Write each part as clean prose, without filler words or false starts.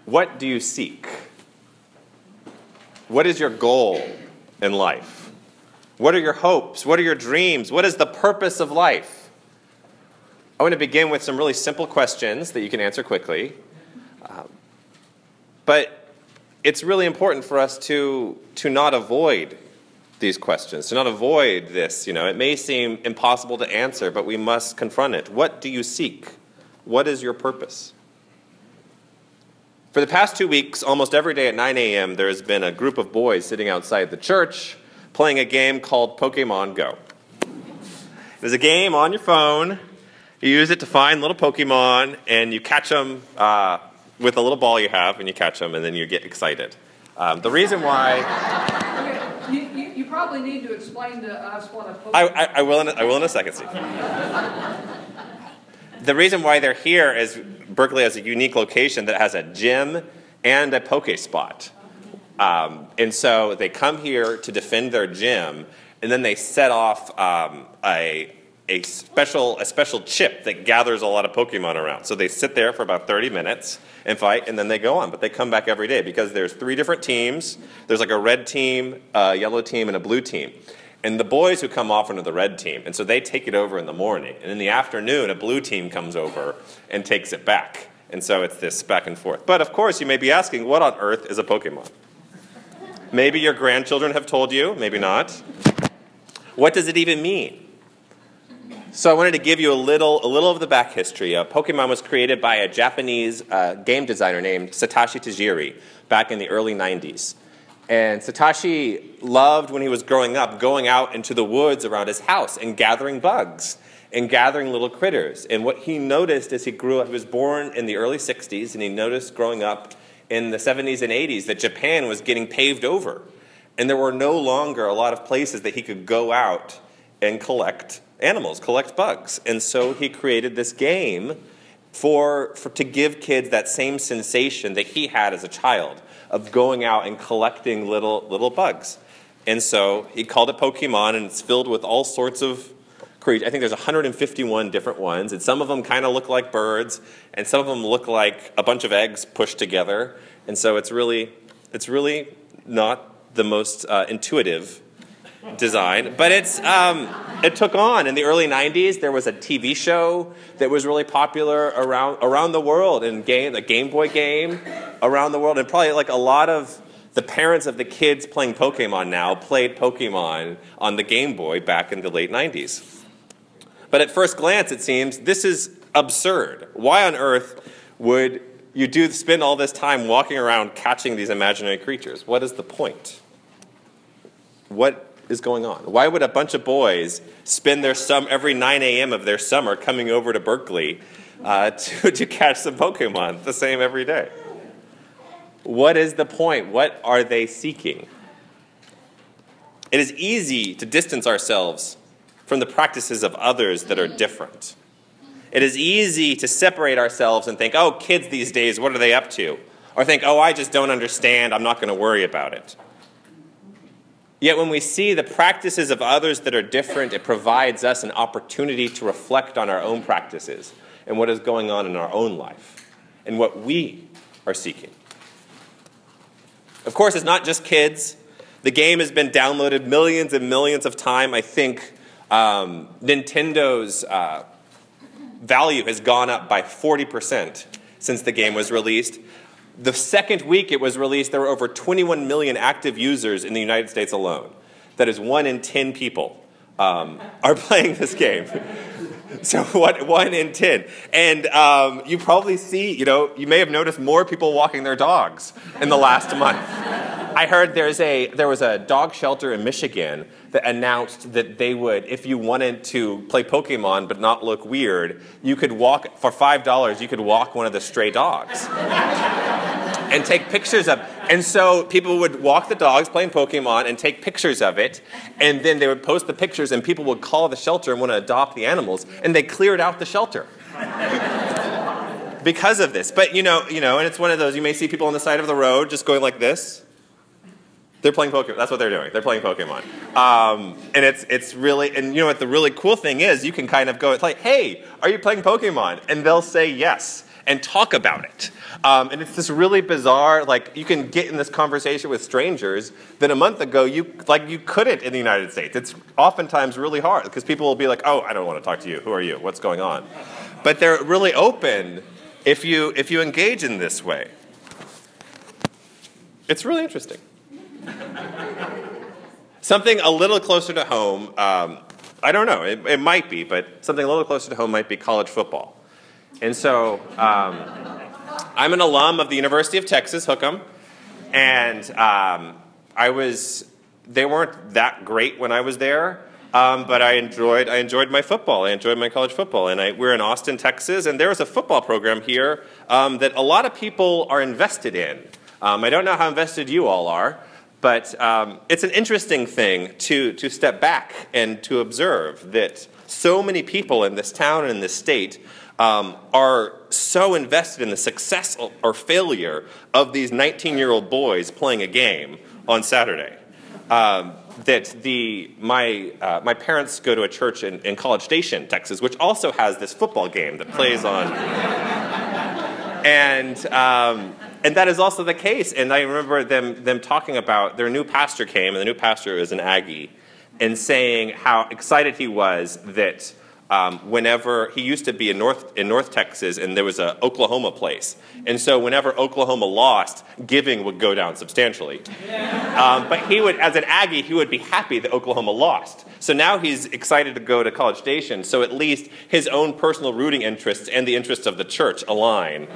What do you seek? What is your goal in life? What are your hopes? What are your dreams? What is the purpose of life? I want to begin with some really simple questions that you can answer quickly. But it's really important for us to not avoid these questions, to not avoid this. It may seem impossible to answer, but we must confront it. What do you seek? What is your purpose? For the past 2 weeks, almost every day at 9 a.m., there has been a group of boys sitting outside the church playing a game called Pokemon Go. There's a game on your phone. You use it to find little Pokemon, and you catch them with a little ball you have, and you catch them, and then you get excited. The reason why... You probably need to explain to us what a Pokemon... I will in a second, Steve. The reason why they're here is Berkeley has a unique location that has a gym and a Pokespot. And so they come here to defend their gym, and then they set off a special chip that gathers a lot of Pokemon around. So they sit there for about 30 minutes and fight, and then they go on. But they come back every day because there's 3 different teams. There's like a red team, a yellow team, and a blue team. And the boys who come off are the red team. And so they take it over in the morning. And in the afternoon, a blue team comes over and takes it back. And so it's this back and forth. But of course, you may be asking, what on earth is a Pokemon? Maybe your grandchildren have told you, maybe not. What does it even mean? So I wanted to give you a little of the back history. Pokemon was created by a Japanese game designer named Satoshi Tajiri back in the early 90s. And Satoshi loved, when he was growing up, going out into the woods around his house and gathering bugs and gathering little critters. And what he noticed as he grew up, he was born in the early 60s, and he noticed growing up in the 70s and 80s that Japan was getting paved over. And there were no longer a lot of places that he could go out and collect animals, collect bugs. And so he created this game to give kids that same sensation that he had as a child of going out and collecting little bugs. And so he called it Pokemon, and it's filled with all sorts of creatures. I think there's 151 different ones, and some of them kind of look like birds, and some of them look like a bunch of eggs pushed together. And so it's really not the most intuitive design, but it took on. In the early 90s, there was a TV show that was really popular around the world, and the Game Boy game around the world, and probably like a lot of the parents of the kids playing Pokemon now played Pokemon on the Game Boy back in the late 90s. But at first glance, it seems this is absurd. Why on earth would you spend all this time walking around catching these imaginary creatures? What is the point? What is going on? Why would a bunch of boys spend every 9 a.m. of their summer coming over to Berkeley to catch some Pokemon the same every day? What is the point? What are they seeking? It is easy to distance ourselves from the practices of others that are different. It is easy to separate ourselves and think, oh, kids these days, what are they up to? Or think, oh, I just don't understand, I'm not going to worry about it. Yet when we see the practices of others that are different, it provides us an opportunity to reflect on our own practices and what is going on in our own life and what we are seeking. Of course, it's not just kids. The game has been downloaded millions and millions of times. I think Nintendo's value has gone up by 40% since the game was released. The second week it was released, there were over 21 million active users in the United States alone. That is 1 in 10 people are playing this game. So 1 in 10. And you probably see, you may have noticed more people walking their dogs in the last month. I heard there was a dog shelter in Michigan that announced that they would, if you wanted to play Pokemon but not look weird, you could walk, for $5, you could walk one of the stray dogs. And take pictures of it. And so people would walk the dogs playing Pokemon and take pictures of it, and then they would post the pictures, and people would call the shelter and want to adopt the animals, and they cleared out the shelter because of this. But and it's one of those, you may see people on the side of the road just going like this. They're playing Pokemon. That's what they're doing. They're playing Pokemon. And it's really, and what the really cool thing is, you can kind of go, it's like, hey, are you playing Pokemon? And they'll say yes. and talk about it. And it's this really bizarre, like, you can get in this conversation with strangers that a month ago you couldn't in the United States. It's oftentimes really hard because people will be like, oh, I don't want to talk to you. Who are you? What's going on? But they're really open if you engage in this way. It's really interesting. Something a little closer to home, I don't know, it might be, but something a little closer to home might be college football. And so I'm an alum of the University of Texas, Hook'em, and they weren't that great when I was there, but I enjoyed my football. I enjoyed my college football. And we're in Austin, Texas, and there is a football program here that a lot of people are invested in. I don't know how invested you all are, but it's an interesting thing to step back and to observe that so many people in this town and in this state are so invested in the success or failure of these 19-year-old boys playing a game on Saturday. That my parents go to a church in College Station, Texas, which also has this football game that plays on. And that is also the case. And I remember them talking about their new pastor came, and the new pastor is an Aggie, and saying how excited he was that whenever he used to be in North Texas, and there was an Oklahoma place, and so whenever Oklahoma lost, giving would go down substantially. But he would, as an Aggie, he would be happy that Oklahoma lost. So now he's excited to go to College Station, so at least his own personal rooting interests and the interests of the church align.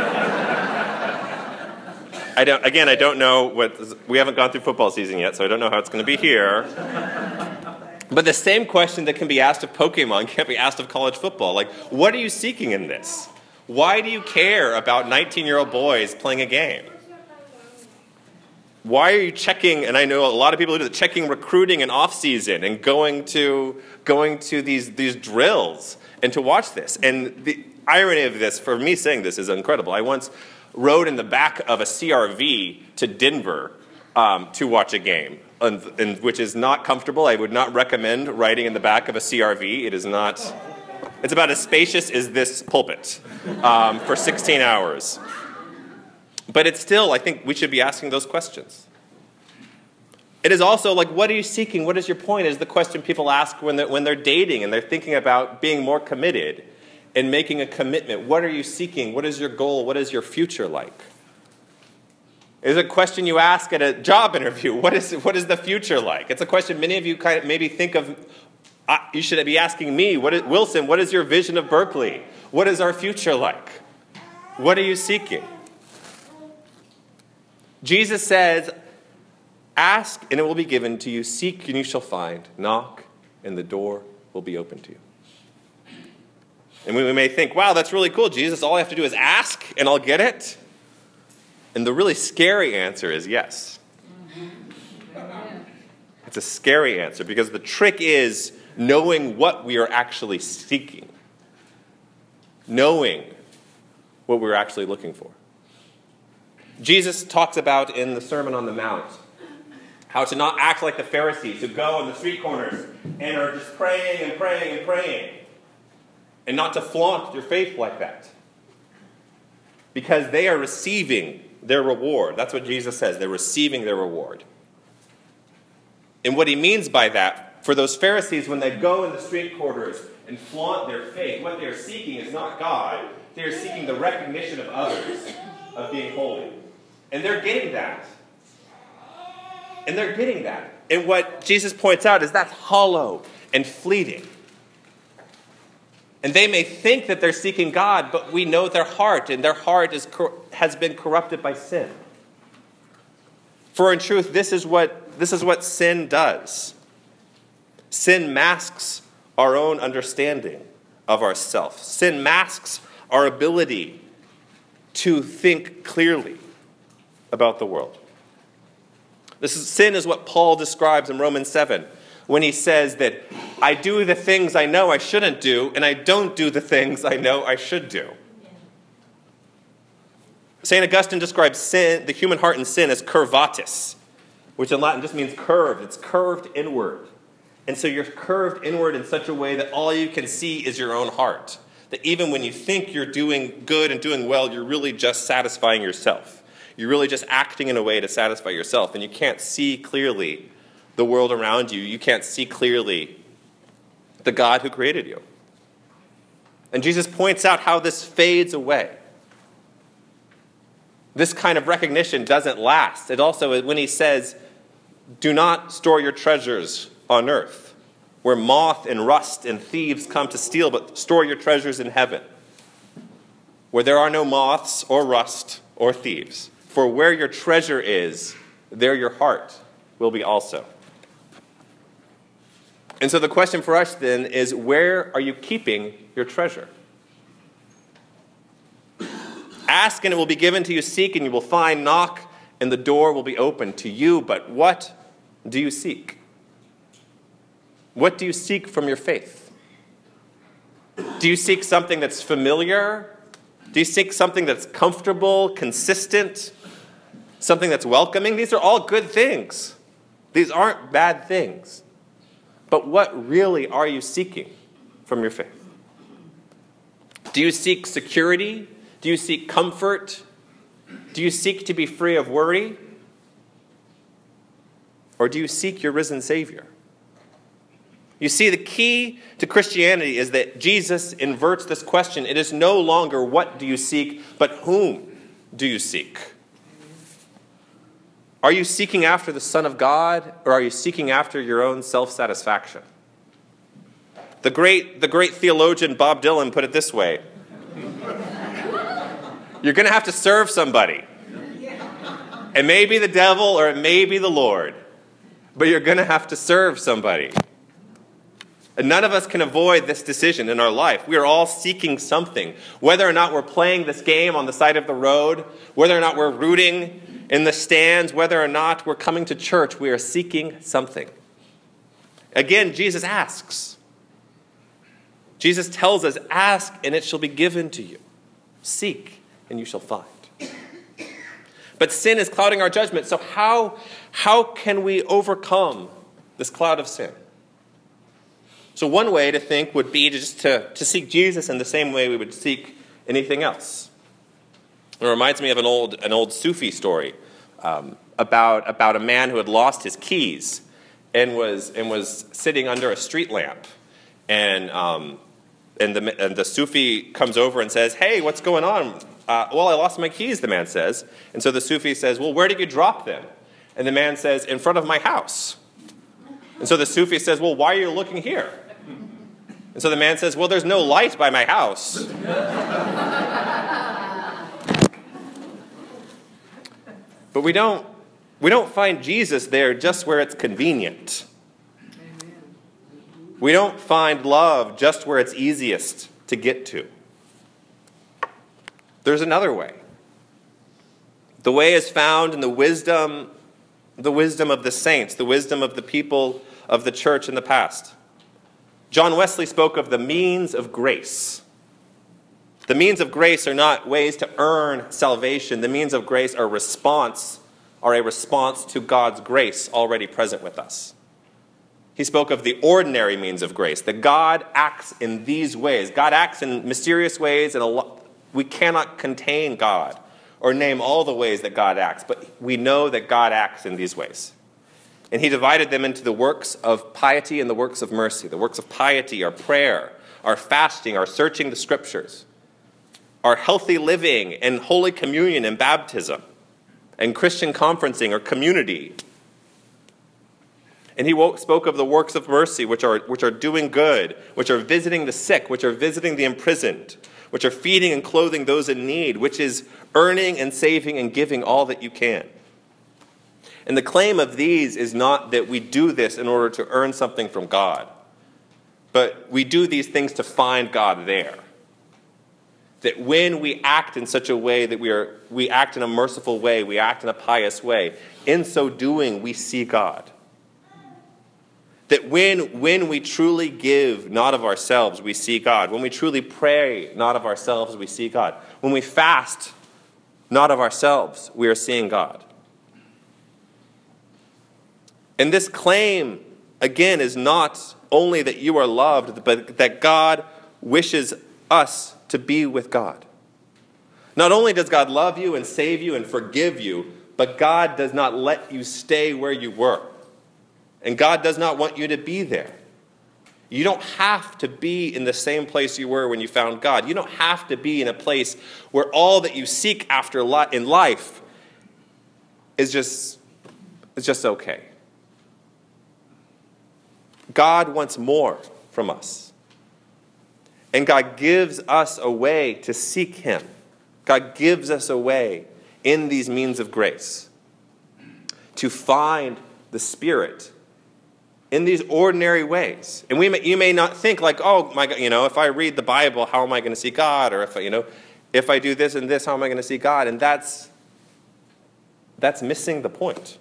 I don't know we haven't gone through football season yet, so I don't know how it's going to be here. But the same question that can be asked of Pokemon can be asked of college football. Like, what are you seeking in this? Why do you care about 19-year-old boys playing a game? Why are you checking, and I know a lot of people do that, checking recruiting in off-season and going to these drills and to watch this? And the irony of this, for me saying this, is incredible. I once rode in the back of a CRV to Denver to watch a game, which is not comfortable. I would not recommend riding in the back of a CRV. It is not. It's about as spacious as this pulpit for 16 hours. But it's still, I think we should be asking those questions. It is also like, what are you seeking? What is your point? Is the question people ask when they're dating and they're thinking about being more committed and making a commitment. What are you seeking? What is your goal? What is your future like? It's a question you ask at a job interview. What is the future like? It's a question many of you kind of maybe think of. You should be asking me, Wilson, what is your vision of Berkeley? What is our future like? What are you seeking? Jesus says, ask and it will be given to you. Seek and you shall find. Knock and the door will be open to you. And we may think, wow, that's really cool, Jesus. All I have to do is ask and I'll get it. And the really scary answer is yes. It's a scary answer because the trick is knowing what we are actually seeking. Knowing what we're actually looking for. Jesus talks about in the Sermon on the Mount how to not act like the Pharisees who go in the street corners and are just praying and praying and praying. And not to flaunt your faith like that. Because they are receiving their reward. That's what Jesus says. They're receiving their reward. And what he means by that, for those Pharisees, when they go in the street corners and flaunt their faith, what they're seeking is not God. They're seeking the recognition of others, of being holy. And they're getting that. And they're getting that. And what Jesus points out is that's hollow and fleeting. And they may think that they're seeking God, but we know their heart, and their heart has been corrupted by sin. For in truth, this is what sin does. Sin masks our own understanding of ourself. Sin masks our ability to think clearly about the world. Sin is what Paul describes in Romans 7. When he says that I do the things I know I shouldn't do, and I don't do the things I know I should do. St. Augustine describes sin, the human heart in sin, as curvatus, which in Latin just means curved. It's curved inward. And so you're curved inward in such a way that all you can see is your own heart. that even when you think you're doing good and doing well, you're really just satisfying yourself. You're really just acting in a way to satisfy yourself, and you can't see clearly the world around you. You can't see clearly the God who created you. And Jesus points out how this fades away. This kind of recognition doesn't last. It also, when he says, do not store your treasures on earth, where moth and rust and thieves come to steal, but store your treasures in heaven, where there are no moths or rust or thieves. For where your treasure is, there your heart will be also. And so the question for us then is, where are you keeping your treasure? Ask and it will be given to you. Seek and you will find. Knock and the door will be opened to you. But what do you seek? What do you seek from your faith? Do you seek something that's familiar? Do you seek something that's comfortable, consistent, something that's welcoming? These are all good things. These aren't bad things. But what really are you seeking from your faith? Do you seek security? Do you seek comfort? Do you seek to be free of worry? Or do you seek your risen Savior? You see, the key to Christianity is that Jesus inverts this question. It is no longer what do you seek, but whom do you seek? Are you seeking after the Son of God, or are you seeking after your own self-satisfaction? The great theologian Bob Dylan put it this way. You're going to have to serve somebody. It may be the devil or it may be the Lord, but you're going to have to serve somebody. And none of us can avoid this decision in our life. We are all seeking something. Whether or not we're playing this game on the side of the road, whether or not we're rooting in the stands, whether or not we're coming to church, we are seeking something. Again, Jesus asks. Jesus tells us, ask and it shall be given to you. Seek and you shall find. But sin is clouding our judgment. So how can we overcome this cloud of sin? So one way to think would be to seek Jesus in the same way we would seek anything else. It reminds me of an old Sufi story about a man who had lost his keys and was sitting under a street lamp, and the Sufi comes over and says, "Hey, what's going on?" "Well, I lost my keys," the man says. And so the Sufi says, "Well, where did you drop them?" And the man says, "In front of my house." And so the Sufi says, "Well, why are you looking here?" And so the man says, "Well, there's no light by my house." But we don't find Jesus there just where it's convenient. We don't find love just where it's easiest to get to. There's another way. The way is found in the wisdom of the saints, the wisdom of the people of the church in the past. John Wesley spoke of the means of grace. The means of grace are not ways to earn salvation. The means of grace are a response to God's grace already present with us. He spoke of the ordinary means of grace, that God acts in these ways. God acts in mysterious ways, and we cannot contain God or name all the ways that God acts, but we know that God acts in these ways. And he divided them into the works of piety and the works of mercy. The works of piety are prayer, our fasting, our searching the scriptures, our healthy living and holy communion and baptism, and Christian conferencing or community. And he spoke of the works of mercy, which are doing good, which are visiting the sick, which are visiting the imprisoned, which are feeding and clothing those in need, which is earning and saving and giving all that you can. And the claim of these is not that we do this in order to earn something from God, but we do these things to find God there. That when we act in such a way that we act in a merciful way, we act in a pious way, in so doing we see God. That when we truly give not of ourselves, we see God. When we truly pray not of ourselves, we see God. When we fast not of ourselves, we are seeing God. And this claim, again, is not only that you are loved, but that God wishes us to be with God. Not only does God love you and save you and forgive you, but God does not let you stay where you were. And God does not want you to be there. You don't have to be in the same place you were when you found God. You don't have to be in a place where all that you seek after in life is just okay. God wants more from us. And God gives us a way to seek him. God gives us a way in these means of grace to find the Spirit in these ordinary ways. And you may not think like, oh my God, if I read the Bible, how am I going to see God? Or if I do this and this, how am I going to see God? And that's missing the point.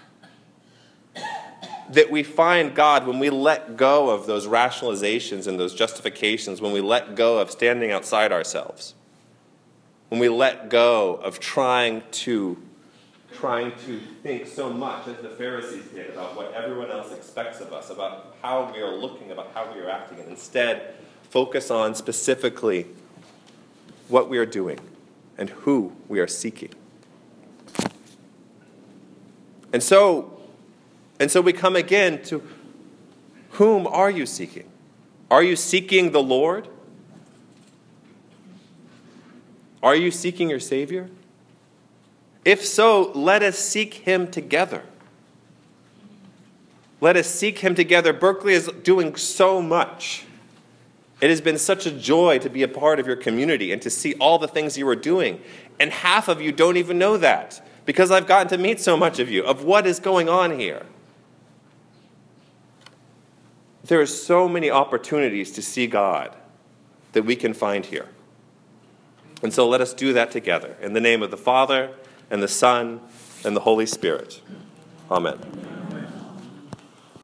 That we find God when we let go of those rationalizations and those justifications, when we let go of standing outside ourselves, when we let go of trying to think so much as the Pharisees did about what everyone else expects of us, about how we are looking, about how we are acting, and instead focus on specifically what we are doing and who we are seeking. And so we come again to, whom are you seeking? Are you seeking the Lord? Are you seeking your Savior? If so, let us seek him together. Let us seek him together. Berkeley is doing so much. It has been such a joy to be a part of your community and to see all the things you are doing. And half of you don't even know that, because I've gotten to meet so much of you, of what is going on here. There are so many opportunities to see God that we can find here. And so let us do that together. In the name of the Father, and the Son, and the Holy Spirit. Amen.